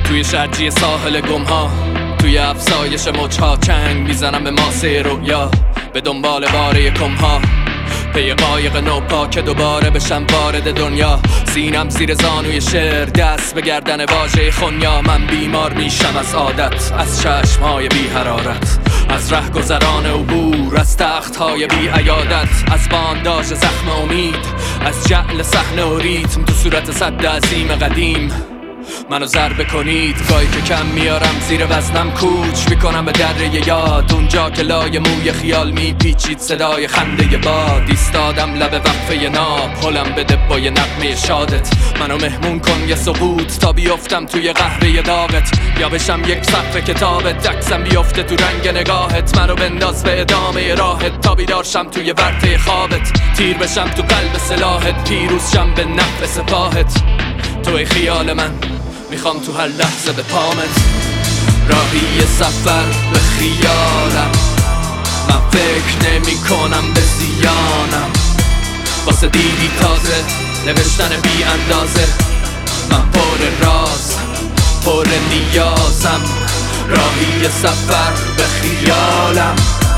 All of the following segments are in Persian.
توی شرجی ساحل گمها، توی افزایش موجها چنگ میزنم به ماسه رویا، به دنبال باره کمها، پی قایق نوپا که دوباره بشم وارد دنیا. سینم زیر زانوی شعر، دست به گردن واژه خونیا. من بیمار میشم از عادت، از چشمهای بی حرارت، از ره گذران عبور، از تختهای بی عیادت، از بانداژ زخم امید، از جعل صحنه و ریتم تو صورت سد عظیم قدیم. منو ضربه کنید گاهی که کم میارم زیر وزنم، کوچ میکنم به دره یاد، اونجا که لای موی خیال میپیچید صدای خنده باد. ایستادم لب وقفه ناب، حلم بده با یه نغمه شادت. منو مهمون کن یه سقوط تا بیفتم توی قهوه داغت، یا بشم یک صفحه کتابت، عکسم بیفته تو رنگ نگاهت. منو بنداز به ادامه راهت تا بیدارشم توی ورطه خوابت، تیر بشم تو قلب سلاحت، پیروز شم به نفع سپاهت. توی خیال من میخوام تو هر لحظه به پامت، راهی سفر به خیالم. من فکر نمی کنم به زیانم، واسه دیدی تازه نوشتن بی اندازه. من پر راز پر نیازم، راهی سفر به خیالم.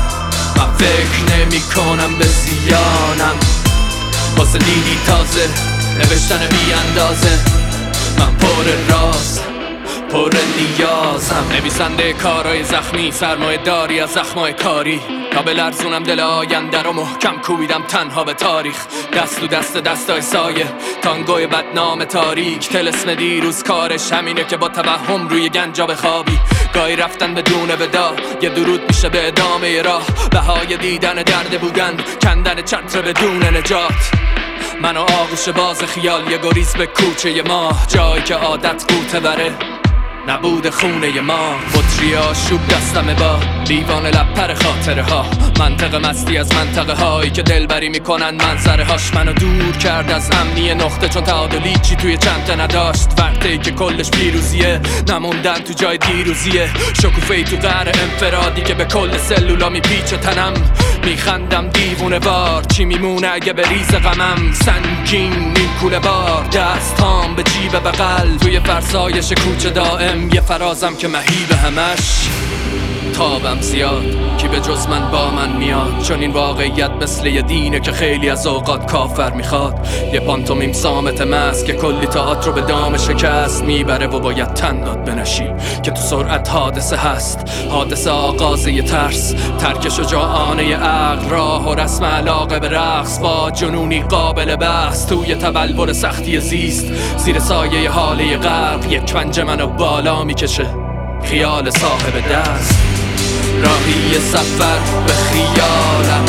من فکر نمی کنم به زیانم، واسه دیدی تازه نوشتن بی اندازه. من پر راز پر نیازم، نویسنده کارهای زخمی، سرمایه داری از زخمای کاری، تا بلرزونم دل آینده رو محکم کوبیدم تنها به تاریخ. دست تو دست دستای سایه، تانگوی بدنام تاریک، طلسم دیروز کارش همینه که با توهم روی گنجا بخوابی. گاهی رفتن بدون ودا یه درود میشه به ادامه راه، بهای دیدن درد بودن، کندن چتر بدون نجات. من و آغوش باز خیال، یه گریز به کوچه ما، جایی که عادت قوطه بره نبود خونه ما. بطری آشوب دستمه با لیوان لپر خاطره ها، منطقه مستی از منطقه هایی که دلبری میکنن منظره هاش. منو دور کرد از امنی نقطه، چون تعادلی چی توی چنته نداشت. ورطه‌ای که کلش پیروزیه، نموندن تو جای دیروزیه. شکوفه‌ای تو قعر انفرادی که به کل سلولا میپیچه تنم. میخندم دیوونه بار، چی میمونه اگه به ریز غمم. سنگین این کوله بار، دستام به جیب بغل، توی فرسایش کوچه دائم یه فرازم که مهیب همش. تابم زیاد، کی به جز من با من میاد، چون این واقعیت مثل یه دینه که خیلی از اوقات کافر میخواد. یه پانتومیم سامت مست که کلی تئاتر رو به دام شکست میبره و باید تن داد بنشی که تو سرعت حادثه هست. حادثه آغاز یه ترس، ترک شجاعانه عقل، راه و رسم علاقه به رقص با جنونی قابل بحث. توی تبلور سختی زیست، زیر سایه حاله غرق، یک پنجه منو بالا میکشه خیال صاحب دست. راهی سفر به خیالم،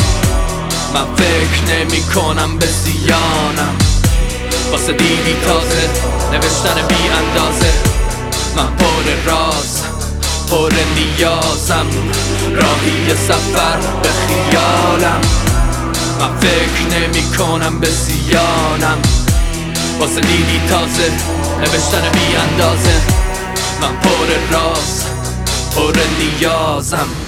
من فکر نمی کنم به زیانم، واسه دیدی تازه نوشتن بی اندازه. من پر راز پر نیازم، راهی سفر به خیالم. من فکر نمی کنم به زیانم، واسه دیدی تازه نوشتن بی اندازه. من پر راز پر نیازم.